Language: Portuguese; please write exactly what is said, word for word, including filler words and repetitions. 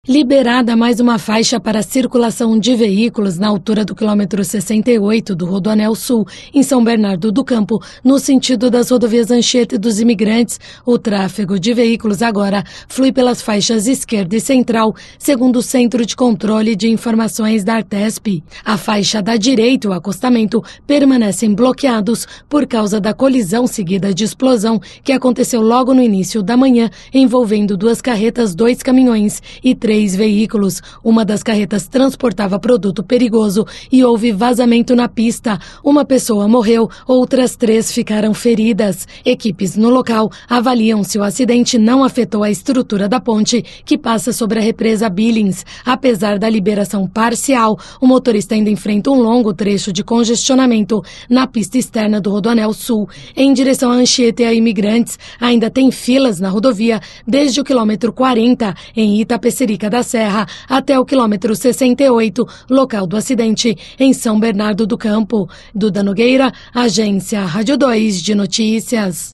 Liberada mais uma faixa para a circulação de veículos na altura do quilômetro sessenta e oito do Rodoanel Sul, em São Bernardo do Campo, no sentido das rodovias Anchieta e dos Imigrantes. O tráfego de veículos agora flui pelas faixas esquerda e central, segundo o Centro de Controle de Informações da Artesp. A faixa da direita e o acostamento permanecem bloqueados por causa da colisão seguida de explosão que aconteceu logo no início da manhã, envolvendo duas carretas, dois caminhões e três Três veículos. Uma das carretas transportava produto perigoso e houve vazamento na pista. Uma pessoa morreu, outras três ficaram feridas. Equipes no local avaliam se o acidente não afetou a estrutura da ponte que passa sobre a represa Billings. Apesar da liberação parcial, o motorista ainda enfrenta um longo trecho de congestionamento na pista externa do Rodoanel Sul. Em direção a Anchieta e a Imigrantes, ainda tem filas na rodovia desde o quilômetro quarenta em Itapecerica da Serra até o quilômetro sessenta e oito, local do acidente, em São Bernardo do Campo. Duda Nogueira, Agência Rádio dois de Notícias.